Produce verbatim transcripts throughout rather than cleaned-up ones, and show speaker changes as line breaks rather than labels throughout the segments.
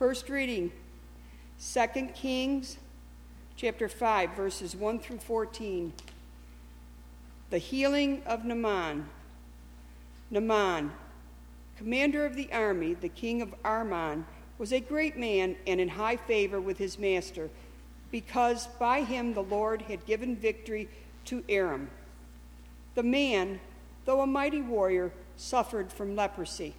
First reading, Second Kings, chapter five, verses one through fourteen. The healing of Naaman. Naaman, commander of the army, the king of Aram, was a great man and in high favor with his master, because by him the Lord had given victory to Aram. The man, though a mighty warrior, suffered from leprosy.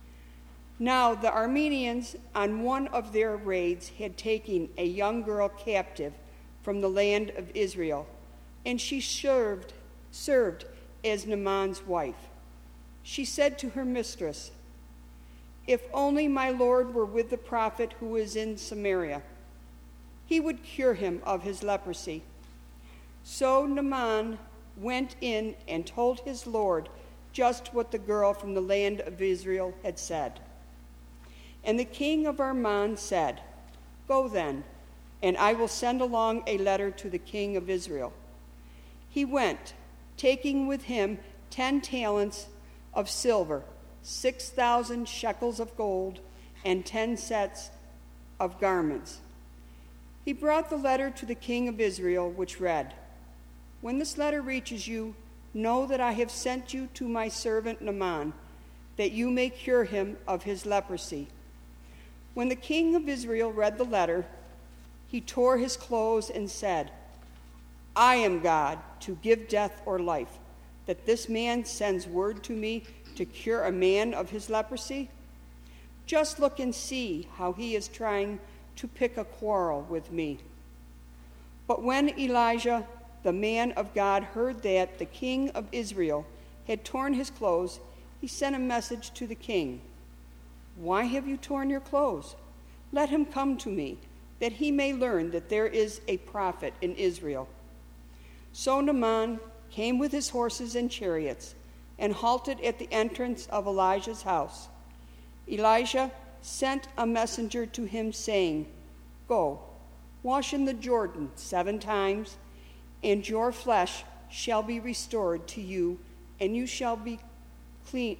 Now the Arameans, on one of their raids, had taken a young girl captive from the land of Israel, and she served, served as Naaman's wife. She said to her mistress, "If only my Lord were with the prophet who is in Samaria, he would cure him of his leprosy." So Naaman went in and told his Lord just what the girl from the land of Israel had said. And the king of Aram said, "Go then, and I will send along a letter to the king of Israel." He went, taking with him ten talents of silver, six thousand shekels of gold, and ten sets of garments. He brought the letter to the king of Israel, which read, "When this letter reaches you, know that I have sent you to my servant Naaman, that you may cure him of his leprosy." When the king of Israel read the letter, he tore his clothes and said, "I am God to give death or life, that this man sends word to me to cure a man of his leprosy? Just look and see how he is trying to pick a quarrel with me." But when Elijah, the man of God, heard that the king of Israel had torn his clothes, he sent a message to the king. "Why have you torn your clothes? Let him come to me, that he may learn that there is a prophet in Israel." So Naaman came with his horses and chariots and halted at the entrance of Elijah's house. Elijah sent a messenger to him, saying, "Go, wash in the Jordan seven times, and your flesh shall be restored to you, and you shall be clean."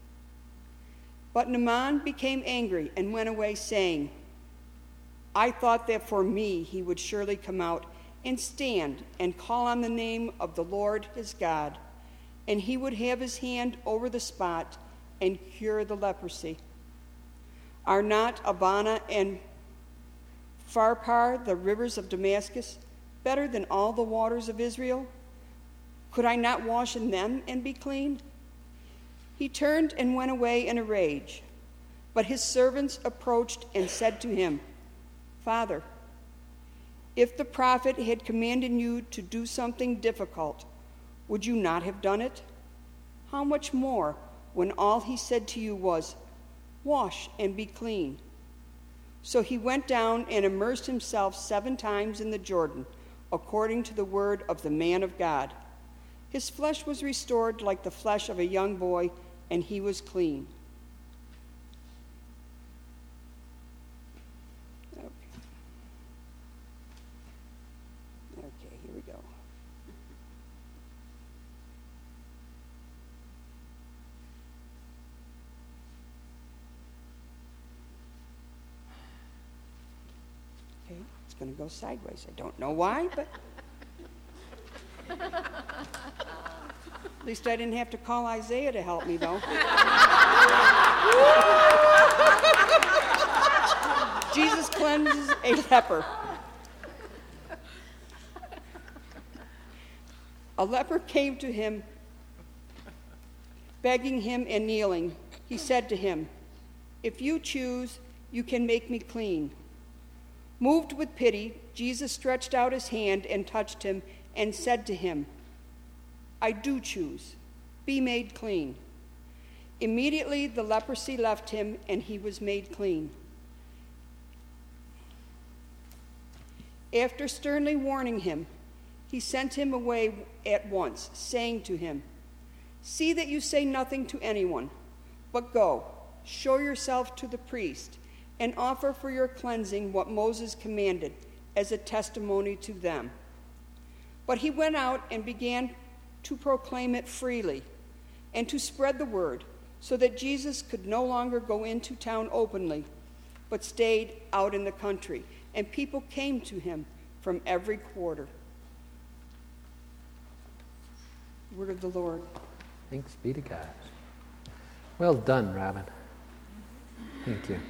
But Naaman became angry and went away, saying, "I thought that for me he would surely come out and stand and call on the name of the Lord his God, and he would have his hand over the spot and cure the leprosy. Are not Abana and Pharpar, the rivers of Damascus, better than all the waters of Israel? Could I not wash in them and be clean?" He turned and went away in a rage. But his servants approached and said to him, "Father, if the prophet had commanded you to do something difficult, would you not have done it? How much more when all he said to you was, 'Wash and be clean'?" So he went down and immersed himself seven times in the Jordan, according to the word of the man of God. His flesh was restored like the flesh of a young boy, and he was clean. Okay, okay, here we go. Okay, it's going to go sideways. I don't know why, but at least I didn't have to call Isaiah to help me, though. Jesus cleanses a leper. A leper came to him, begging him and kneeling. He said to him, "If you choose, you can make me clean." Moved with pity, Jesus stretched out his hand and touched him and said to him, "I do choose. Be made clean." Immediately the leprosy left him, and he was made clean. After sternly warning him, he sent him away at once, saying to him, "See that you say nothing to anyone, but go, show yourself to the priest, and offer for your cleansing what Moses commanded as a testimony to them." But he went out and began to proclaim it freely and to spread the word, so that Jesus could no longer go into town openly, but stayed out in the country, and people came to him from every quarter. Word of the Lord.
Thanks be to God. Well done, Robin. Thank you.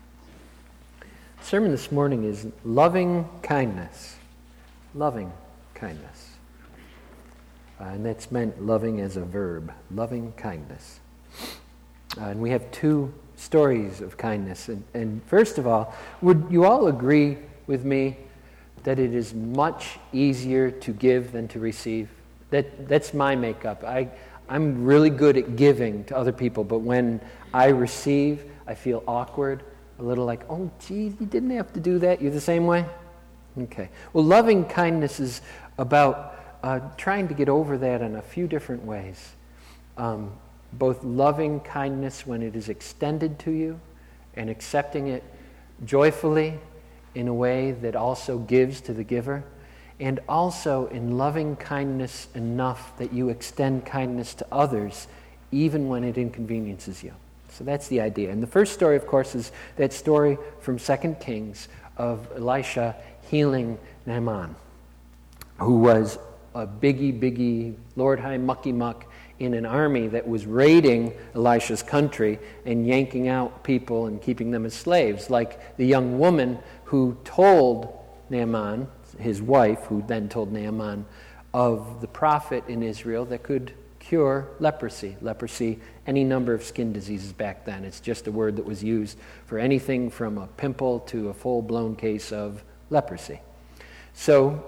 The sermon this morning is loving kindness. Loving kindness. Uh, and that's meant loving as a verb. Loving kindness. Uh, and we have two stories of kindness. And, and first of all, would you all agree with me that it is much easier to give than to receive? That that's my makeup. I I'm really good at giving to other people, but when I receive, I feel awkward, a little like, oh, geez, you didn't have to do that. You're the same way? Okay. Well, loving kindness is about uh, trying to get over that in a few different ways. Um, both loving kindness when it is extended to you and accepting it joyfully in a way that also gives to the giver, and also in loving kindness enough that you extend kindness to others even when it inconveniences you. So that's the idea. And the first story, of course, is that story from Second Kings of Elisha healing Naaman, who was a biggie, biggie, Lord High mucky muck in an army that was raiding Elisha's country and yanking out people and keeping them as slaves, like the young woman who told Naaman, his wife, who then told Naaman of the prophet in Israel that could cure leprosy. Leprosy, any number of skin diseases back then. It's just a word that was used for anything from a pimple to a full-blown case of leprosy. So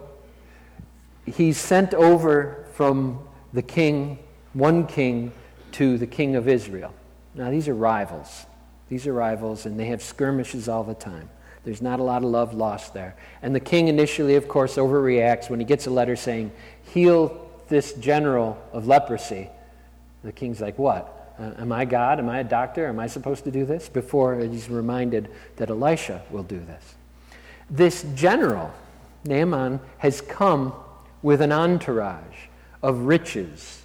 he's sent over from the king, one king, to the king of Israel. Now these are rivals. These are rivals, and they have skirmishes all the time. There's not a lot of love lost there. And the king initially, of course, overreacts when he gets a letter saying, heal this general of leprosy. The king's like, what? Uh, am I God? Am I a doctor? Am I supposed to do this? Before he's reminded that Elisha will do this. This general, Naaman, has come with an entourage of riches.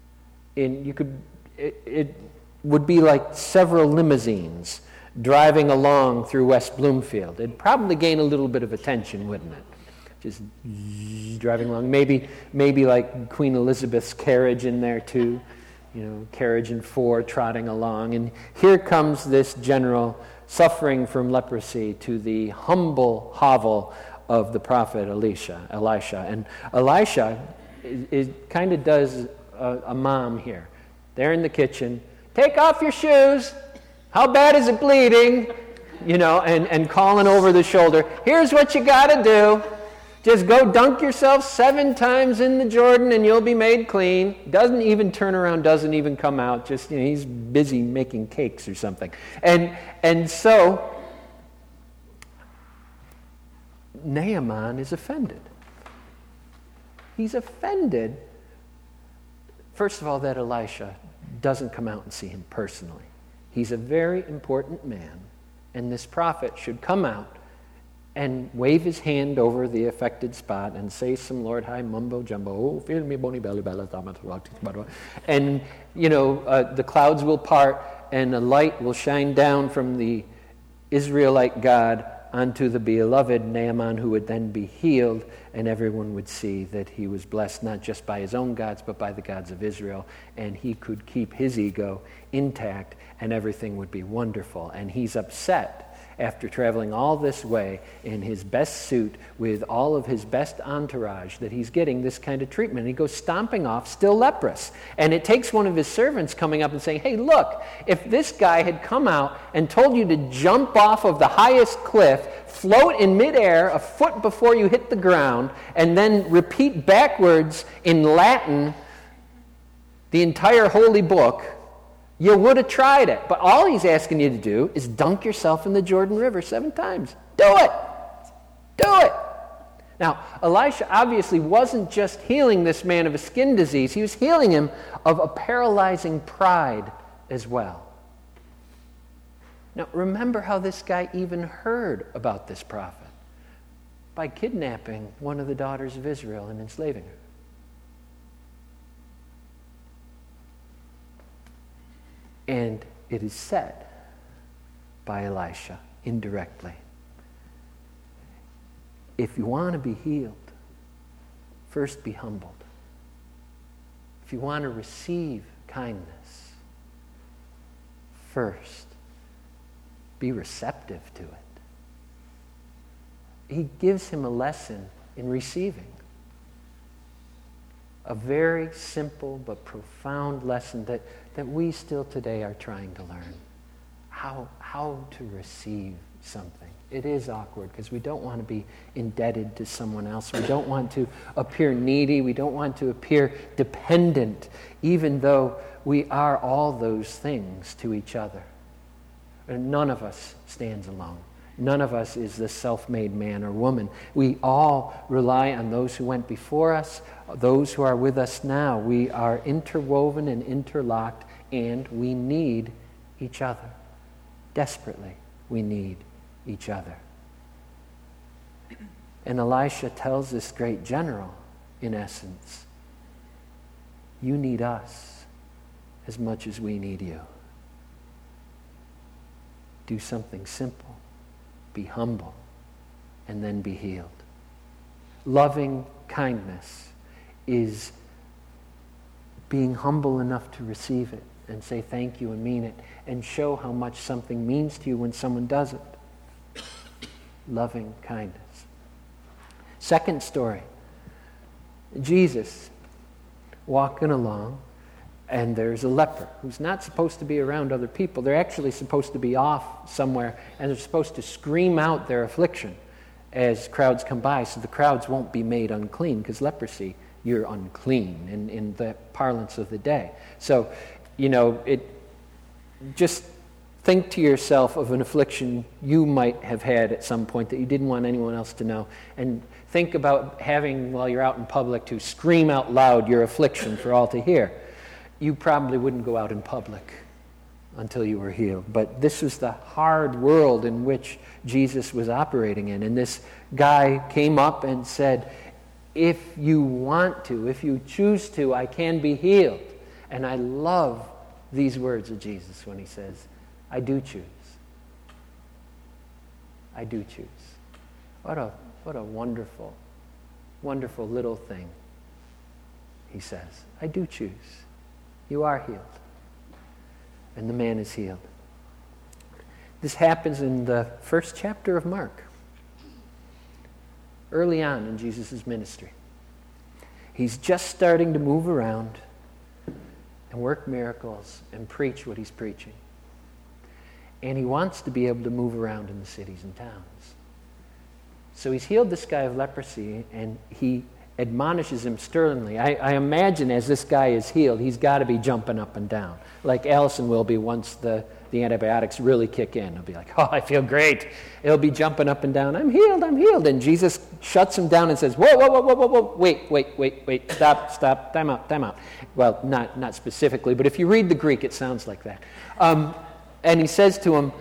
In, you could, it, it would be like several limousines driving along through West Bloomfield. It'd probably gain a little bit of attention, wouldn't it? Just driving along. Maybe maybe like Queen Elizabeth's carriage in there too. You know, carriage and four trotting along. And here comes this general suffering from leprosy to the humble hovel of the prophet Elisha. Elisha. And Elisha is, is kind of does a, a mom here. They're in the kitchen. Take off your shoes. How bad is it bleeding? You know, and, and calling over the shoulder. Here's what you got to do. Just go dunk yourself seven times in the Jordan and you'll be made clean. Doesn't even turn around, doesn't even come out. Just, you know, he's busy making cakes or something. And and so Naaman is offended. He's offended, first of all, that Elisha doesn't come out and see him personally. He's a very important man, and this prophet should come out and wave his hand over the affected spot and say some Lord High mumbo jumbo, oh, feel me bony belly bella, and, you know, uh, the clouds will part and a light will shine down from the Israelite God onto the beloved Naaman, who would then be healed, and everyone would see that he was blessed not just by his own gods, but by the gods of Israel, and he could keep his ego intact, and everything would be wonderful. And he's upset after traveling all this way in his best suit with all of his best entourage that he's getting this kind of treatment. He goes stomping off, still leprous. And it takes one of his servants coming up and saying, hey, look, if this guy had come out and told you to jump off of the highest cliff, float in midair a foot before you hit the ground, and then repeat backwards in Latin the entire holy book, you would have tried it. But all he's asking you to do is dunk yourself in the Jordan River seven times. Do it. Do it. Now, Elisha obviously wasn't just healing this man of a skin disease. He was healing him of a paralyzing pride as well. Now, remember how this guy even heard about this prophet. By kidnapping one of the daughters of Israel and enslaving her. And it is said by Elisha indirectly. If you want to be healed, first be humbled. If you want to receive kindness, first be receptive to it. He gives him a lesson in receiving. A very simple but profound lesson that, that we still today are trying to learn. How, how to receive something. It is awkward because we don't want to be indebted to someone else. We don't want to appear needy. We don't want to appear dependent, even though we are all those things to each other. And none of us stands alone. None of us is the self-made man or woman. We all rely on those who went before us, those who are with us now. We are interwoven and interlocked, and we need each other. Desperately, we need each other. And Elisha tells this great general, in essence, you need us as much as we need you. Do something simple. Be humble, and then be healed. Loving kindness is being humble enough to receive it and say thank you and mean it, and show how much something means to you when someone does it. Loving kindness. Second story. Jesus walking along, and there's a leper who's not supposed to be around other people. They're actually supposed to be off somewhere, and they're supposed to scream out their affliction as crowds come by, so the crowds won't be made unclean, because leprosy, you're unclean in, in the parlance of the day. So, you know, it just think to yourself of an affliction you might have had at some point that you didn't want anyone else to know, and think about having, while you're out in public, to scream out loud your affliction for all to hear. You probably wouldn't go out in public until you were healed. But this was the hard world in which Jesus was operating in. And this guy came up and said, if you want to, if you choose to, I can be healed. And I love these words of Jesus when he says, I do choose. I do choose. What a, what a wonderful, wonderful little thing, he says. I do choose. You are healed. And the man is healed. This happens in the first chapter of Mark. Early on in Jesus' ministry. He's just starting to move around and work miracles and preach what he's preaching. And he wants to be able to move around in the cities and towns. So he's healed this guy of leprosy, and he admonishes him sternly. I, I imagine as this guy is healed, he's got to be jumping up and down, like Allison will be once the, the antibiotics really kick in. He'll be like, oh, I feel great. He'll be jumping up and down. I'm healed, I'm healed. And Jesus shuts him down and says, whoa, whoa, whoa, whoa, whoa, whoa, wait, wait, wait, wait, stop, stop, time out, time out. Well, not, not specifically, but if you read the Greek, it sounds like that. Um, and he says to him,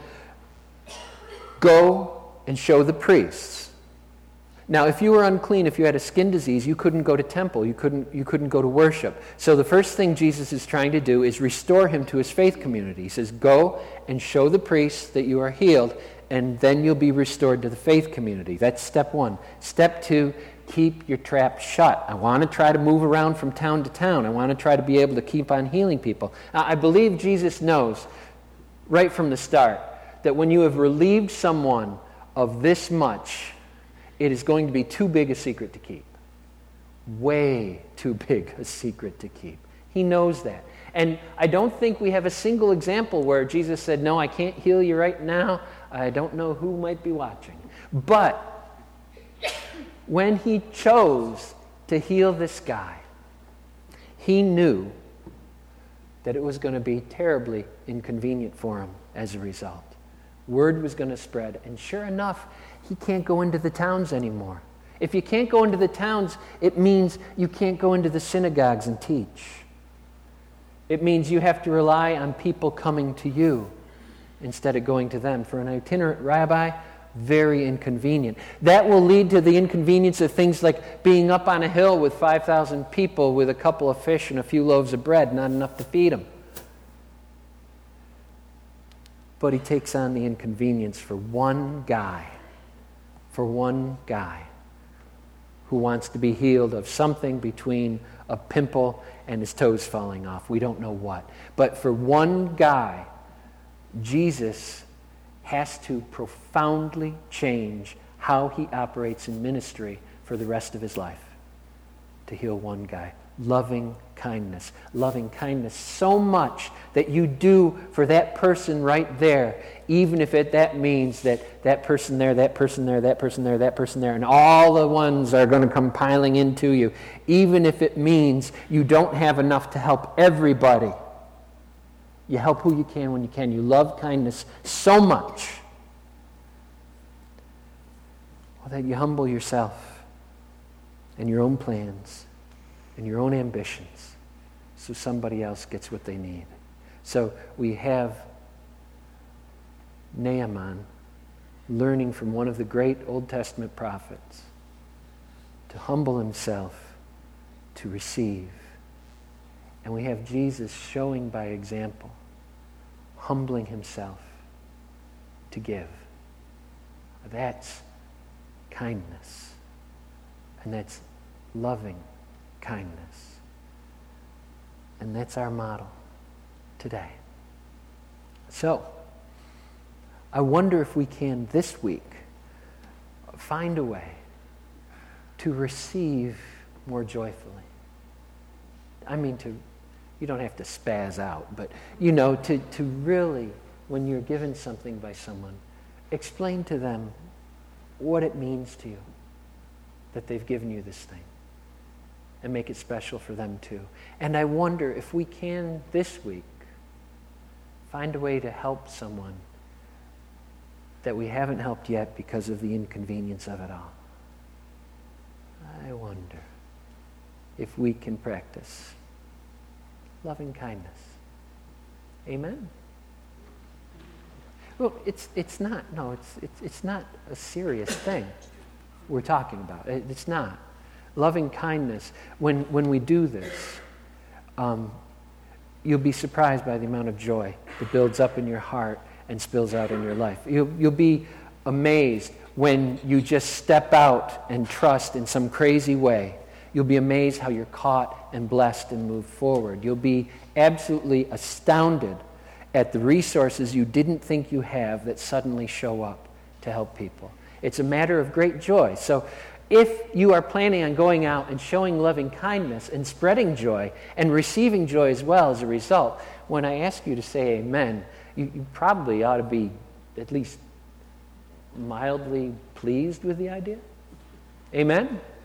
go and show the priests. Now, if you were unclean, if you had a skin disease, you couldn't go to temple. You couldn't, you couldn't go to worship. So the first thing Jesus is trying to do is restore him to his faith community. He says, go and show the priests that you are healed, and then you'll be restored to the faith community. That's step one. Step two, keep your trap shut. I want to try to move around from town to town. I want to try to be able to keep on healing people. Now, I believe Jesus knows right from the start that when you have relieved someone of this much, it is going to be too big a secret to keep. Way too big a secret to keep. He knows that. And I don't think we have a single example where Jesus said, no, I can't heal you right now. I don't know who might be watching. But when he chose to heal this guy, he knew that it was going to be terribly inconvenient for him as a result. Word was going to spread. And sure enough, he can't go into the towns anymore. If you can't go into the towns, it means you can't go into the synagogues and teach. It means you have to rely on people coming to you instead of going to them. For an itinerant rabbi, very inconvenient. That will lead to the inconvenience of things like being up on a hill with five thousand people with a couple of fish and a few loaves of bread, not enough to feed them. but he takes on the inconvenience for one guy, for one guy who wants to be healed of something between a pimple and his toes falling off. We don't know what. But for one guy, Jesus has to profoundly change how he operates in ministry for the rest of his life to heal one guy. Loving kindness. Loving kindness so much that you do for that person right there, even if it, that means that that person there, that person there, that person there, that person there, and all the ones are going to come piling into you, even if it means you don't have enough to help everybody. You help who you can when you can. You love kindness so much well, that you humble yourself and your own plans and your own ambitions so somebody else gets what they need. So we have Naaman learning from one of the great Old Testament prophets to humble himself, to receive. And we have Jesus showing by example, humbling himself to give. That's kindness. And that's loving kindness. And that's our model today. So, I wonder if we can this week find a way to receive more joyfully. I mean, to, you don't have to spaz out, but, you know, to, to really, when you're given something by someone, explain to them what it means to you that they've given you this thing, and make it special for them too. And I wonder if we can this week find a way to help someone that we haven't helped yet because of the inconvenience of it all. I wonder if we can practice loving kindness. Amen? Well, it's it's not, no, it's it's it's not a serious thing we're talking about. It, it's not. Loving kindness, when, when we do this, um, you'll be surprised by the amount of joy that builds up in your heart and spills out in your life. You'll, you'll be amazed when you just step out and trust in some crazy way. You'll be amazed how you're caught and blessed and moved forward. You'll be absolutely astounded at the resources you didn't think you have that suddenly show up to help people. It's a matter of great joy. So if you are planning on going out and showing loving kindness and spreading joy and receiving joy as well as a result, when I ask you to say amen, you, you probably ought to be at least mildly pleased with the idea. Amen?